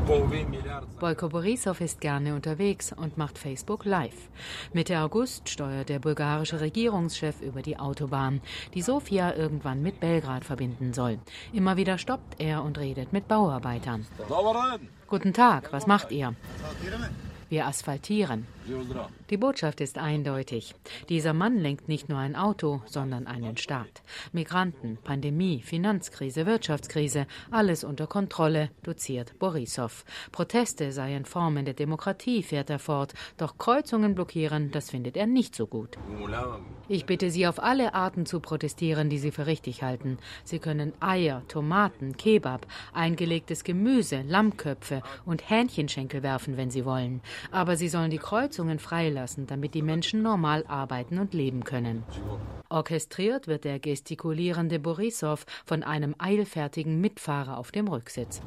Boyko Borissow ist gerne unterwegs und macht Facebook live. Mitte August steuert der bulgarische Regierungschef über die Autobahn, die Sofia irgendwann mit Belgrad verbinden soll. Immer wieder stoppt er und redet mit Bauarbeitern. Guten Tag, was macht ihr? Wir asphaltieren. Die Botschaft ist eindeutig. Dieser Mann lenkt nicht nur ein Auto, sondern einen Staat. Migranten, Pandemie, Finanzkrise, Wirtschaftskrise, alles unter Kontrolle, doziert Borissow. Proteste seien Formen der Demokratie, fährt er fort. Doch Kreuzungen blockieren, das findet er nicht so gut. Ich bitte Sie, auf alle Arten zu protestieren, die Sie für richtig halten. Sie können Eier, Tomaten, Kebab, eingelegtes Gemüse, Lammköpfe und Hähnchenschenkel werfen, wenn Sie wollen. Aber Sie sollen die Kreuzungen freilassen, damit die Menschen normal arbeiten und leben können. Orchestriert wird der gestikulierende Borissow von einem eilfertigen Mitfahrer auf dem Rücksitz.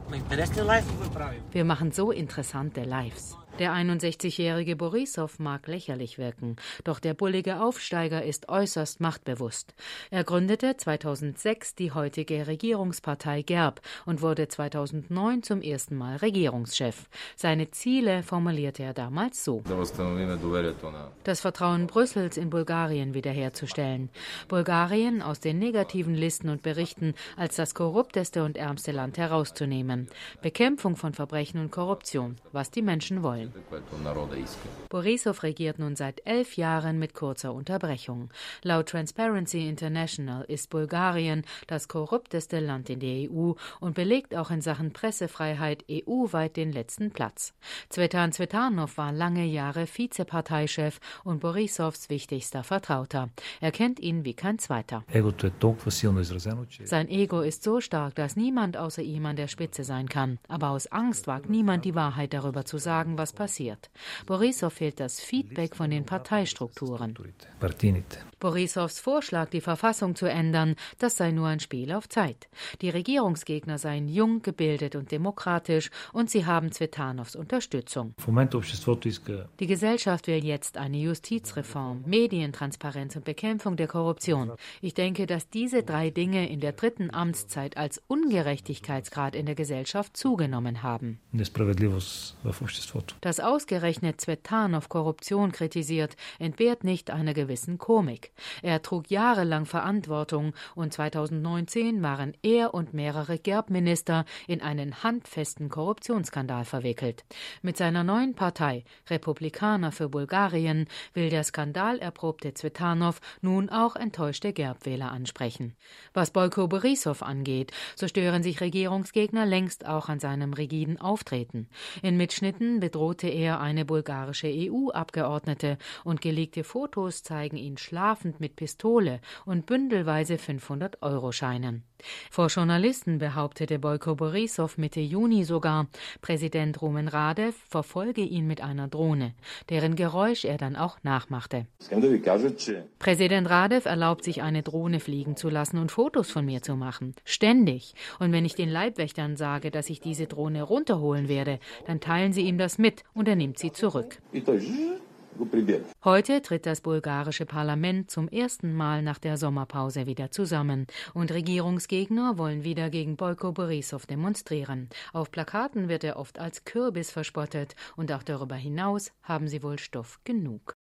Wir machen so interessante Lives. Der 61-jährige Borissow mag lächerlich wirken, doch der bullige Aufsteiger ist äußerst machtbewusst. Er gründete 2006 die heutige Regierungspartei GERB und wurde 2009 zum ersten Mal Regierungschef. Seine Ziele formulierte er damals so: Das Vertrauen Brüssels in Bulgarien wiederherzustellen. Bulgarien aus den negativen Listen und Berichten als das korrupteste und ärmste Land herauszunehmen. Bekämpfung von Verbrechen und Korruption, was die Menschen wollen. Borissow regiert nun seit 11 Jahren mit kurzer Unterbrechung. Laut Transparency International ist Bulgarien das korrupteste Land in der EU und belegt auch in Sachen Pressefreiheit EU-weit den letzten Platz. Cvetan Cvetanov war lange Jahre Vizeparteichef und Borissows wichtigster Vertrauter. Er kennt ihn wie kein zweiter. Sein Ego ist so stark, dass niemand außer ihm an der Spitze sein kann. Aber aus Angst wagt niemand, die Wahrheit darüber zu sagen, was passiert. Borissow fehlt das Feedback von den Parteistrukturen. Borissows Vorschlag, die Verfassung zu ändern, das sei nur ein Spiel auf Zeit. Die Regierungsgegner seien jung, gebildet und demokratisch und sie haben Cvetanows Unterstützung. Die Gesellschaft will jetzt eine Justizreform, Medientransparenz und Bekämpfung der Korruption. Ich denke, dass diese 3 Dinge in der 3. Amtszeit als Ungerechtigkeitsgrad in der Gesellschaft zugenommen haben. Dass ausgerechnet Cvetanow Korruption kritisiert, entbehrt nicht einer gewissen Komik. Er trug jahrelang Verantwortung und 2019 waren er und mehrere GERB-Minister in einen handfesten Korruptionsskandal verwickelt. Mit seiner neuen Partei Republikaner für Bulgarien will der skandalerprobte Cvetanow nun auch enttäuschte GERB-Wähler ansprechen. Was Boyko Borissow angeht, so stören sich Regierungsgegner längst auch an seinem rigiden Auftreten. In Mitschnitten bedrohte er eine bulgarische EU-Abgeordnete und geleakte Fotos zeigen ihn schlafend mit Pistole und bündelweise 500-Euro-Scheinen. Vor Journalisten behauptete Boyko Borissow Mitte Juni sogar, Präsident Rumen Radev verfolge ihn mit einer Drohne, deren Geräusch er dann auch nachmachte. Präsident Radev erlaubt sich, eine Drohne fliegen zu lassen und Fotos von mir zu machen. Ständig. Und wenn ich den Leibwächtern sage, dass ich diese Drohne runterholen werde, dann teilen sie ihm das mit und er nimmt sie zurück. Heute tritt das bulgarische Parlament zum ersten Mal nach der Sommerpause wieder zusammen und Regierungsgegner wollen wieder gegen Boyko Borissow demonstrieren. Auf Plakaten wird er oft als Kürbis verspottet und auch darüber hinaus haben sie wohl Stoff genug.